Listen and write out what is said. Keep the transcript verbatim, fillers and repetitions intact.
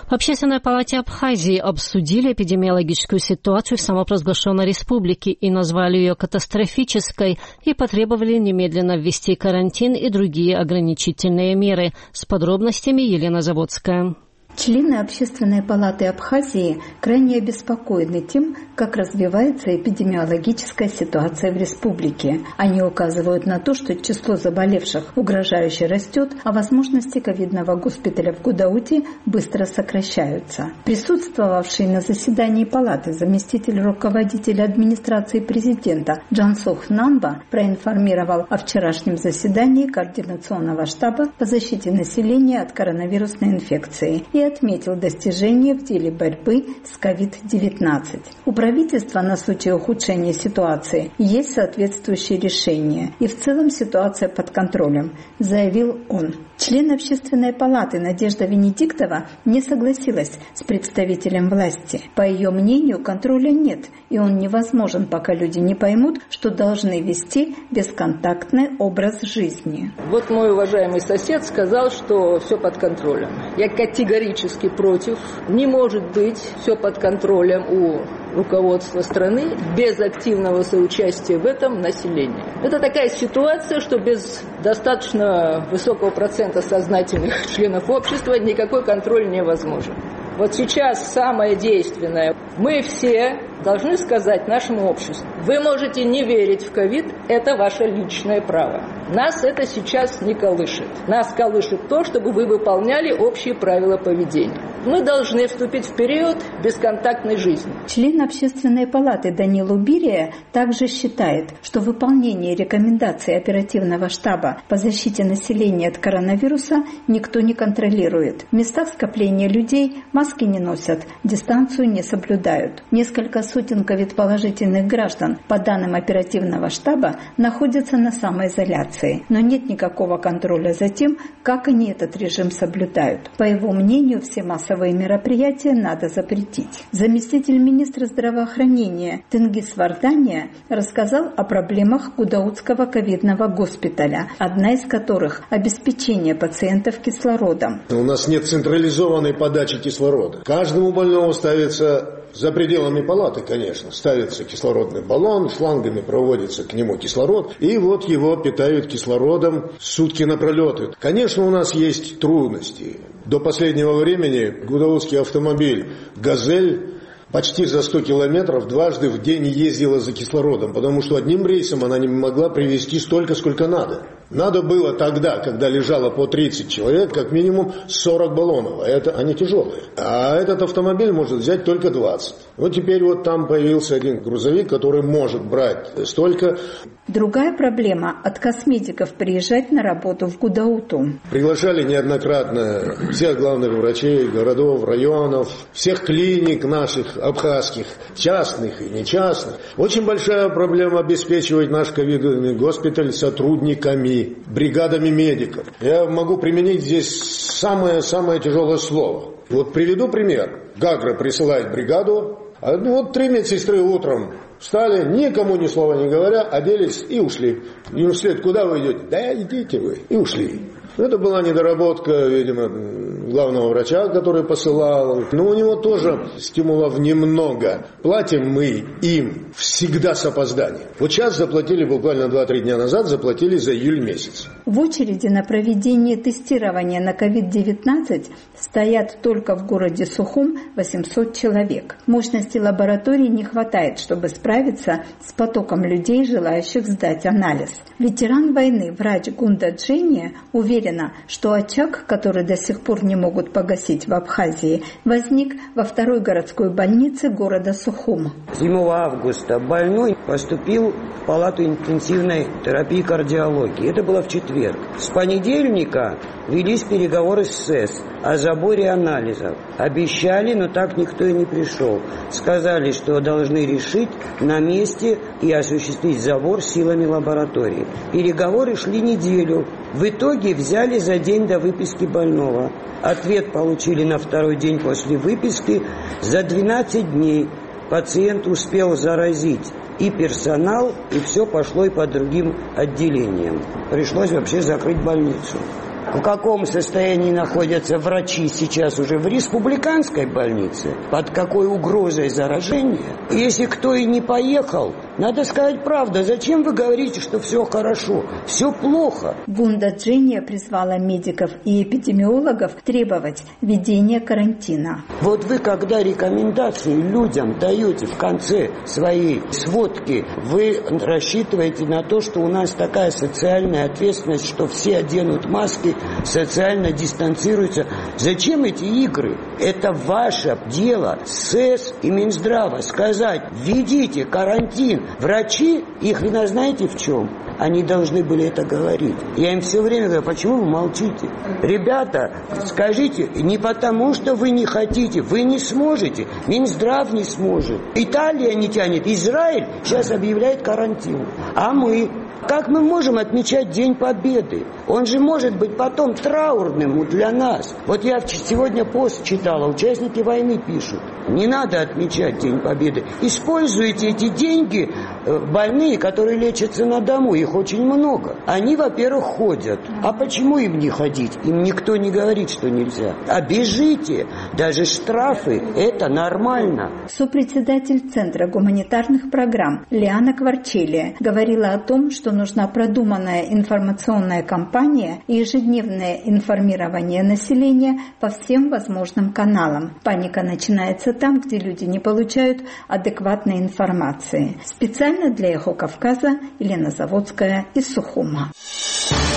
В Общественной палате Абхазии обсудили эпидемиологическую ситуацию в самопровозглашенной республике и назвали ее катастрофической и потребовали немедленно ввести карантин и другие ограничительные меры. С подробностями Елена Заводская. Члены Общественной палаты Абхазии крайне обеспокоены тем, как развивается эпидемиологическая ситуация в республике. Они указывают на то, что число заболевших угрожающе растет, а возможности ковидного госпиталя в Гудауте быстро сокращаются. Присутствовавший на заседании палаты заместитель руководителя администрации президента Джансох Нанба проинформировал о вчерашнем заседании Координационного штаба по защите населения от коронавирусной инфекции и отметил достижения в деле борьбы с ковид девятнадцать. У правительства на случай ухудшения ситуации есть соответствующие решения, и в целом ситуация под контролем, заявил он. Член Общественной палаты Надежда Венедиктова не согласилась с представителем власти. По ее мнению, контроля нет, и он невозможен, пока люди не поймут, что должны вести бесконтактный образ жизни. Вот мой уважаемый сосед сказал, что все под контролем. Я категорически против. Не может быть все под контролем у руководства страны без активного соучастия в этом населения. Это такая ситуация, что без достаточно высокого процента сознательных членов общества никакой контроль невозможен. Вот сейчас самое действенное. Мы все должны сказать нашему обществу: вы можете не верить в ковид, это ваше личное право. Нас это сейчас не колышет. Нас колышет то, чтобы вы выполняли общие правила поведения. Мы должны вступить в период бесконтактной жизни. Член Общественной палаты Данил Убирия также считает, что выполнение рекомендаций оперативного штаба по защите населения от коронавируса никто не контролирует. В местах скопления людей маски не носят, дистанцию не соблюдают. Несколько сотен ковид-положительных граждан, по данным оперативного штаба, находятся на самоизоляции, но нет никакого контроля за тем, как они этот режим соблюдают. По его мнению, все массовые мероприятия надо запретить. Заместитель министра здравоохранения Тенгиз Вардания рассказал о проблемах Гудаутского ковидного госпиталя, одна из которых – обеспечение пациентов кислородом. У нас нет централизованной подачи кислорода. Каждому больному ставится... За пределами палаты, конечно, ставится кислородный баллон, шлангами проводится к нему кислород, и вот его питают кислородом сутки напролет. Конечно, у нас есть трудности. До последнего времени гудаутский автомобиль «Газель» почти за сто километров дважды в день ездила за кислородом, потому что одним рейсом она не могла привезти столько, сколько надо. Надо было тогда, когда лежало по тридцать человек, как минимум сорок баллонов, а это они тяжелые. А этот автомобиль может взять только двадцать. Вот теперь вот там появился один грузовик, который может брать столько. Другая проблема – отказ медиков приезжать на работу в Гудауту. Приглашали неоднократно всех главных врачей городов, районов, всех клиник наших абхазских, частных и нечастных. Очень большая проблема обеспечивать наш ковидный госпиталь сотрудниками, бригадами медиков. Я могу применить здесь самое-самое тяжелое слово. Вот приведу пример. Гагра присылает бригаду, а вот три медсестры утром встали, никому ни слова не говоря, оделись и ушли. Им вслед: куда вы идете? Да идите вы. И ушли. Это была недоработка, видимо, главного врача, который посылал. Но у него тоже стимулов немного. Платим мы им всегда с опозданием. Вот сейчас заплатили, буквально два-три дня назад, заплатили за июль месяц. В очереди на проведение тестирования на ковид девятнадцать стоят только в городе Сухум восемьсот человек. Мощности лаборатории не хватает, чтобы справиться с потоком людей, желающих сдать анализ. Ветеран войны, врач Гунда Джения, уверена, что очаг, который до сих пор не могут погасить в Абхазии, возник во второй городской больнице города Сухум. седьмого августа больной поступил в палату интенсивной терапии кардиологии. Это было в четверг. С понедельника велись переговоры с СЭС о заборе анализов. Обещали, но так никто и не пришел. Сказали, что должны решить на месте и осуществить забор силами лаборатории. Переговоры шли неделю. В итоге взяли за день до выписки больного. Ответ получили на второй день после выписки. За двенадцать дней пациент успел заразить и персонал, и все пошло и по другим отделениям. Пришлось вообще закрыть больницу. в каком состоянии находятся врачи сейчас уже в республиканской больнице, под какой угрозой заражения. Если кто и не поехал, надо сказать правду. Зачем вы говорите, что все хорошо? Все плохо. Вунда Джения призвала медиков и эпидемиологов требовать введения карантина. Вот вы, когда рекомендации людям даете в конце своей сводки, вы рассчитываете на то, что у нас такая социальная ответственность, что все оденут маски, социально дистанцируются. Зачем эти игры? Это ваше дело, СЭС и Минздрава, сказать: введите карантин. Врачи, их вина знаете в чем? Они должны были это говорить. Я им все время говорю: почему вы молчите? Ребята, скажите, не потому, что вы не хотите, вы не сможете, Минздрав не сможет, Италия не тянет, Израиль сейчас объявляет карантин. А мы? Как мы можем отмечать День Победы? Он же может быть потом траурным для нас. Вот я сегодня пост читала, участники войны пишут: не надо отмечать День Победы. Используйте эти деньги, больные, которые лечатся на дому, их очень много. Они, во-первых, ходят. А почему им не ходить? Им никто не говорит, что нельзя. А бежите. Даже штрафы – это нормально. Сопредседатель Центра гуманитарных программ Лиана Кварчелия говорила о том, что нужна продуманная информационная кампания и ежедневное информирование населения по всем возможным каналам. Паника начинается там, где люди не получают адекватной информации. Специально для «Эхо Кавказа» Елена Заводская из Сухума.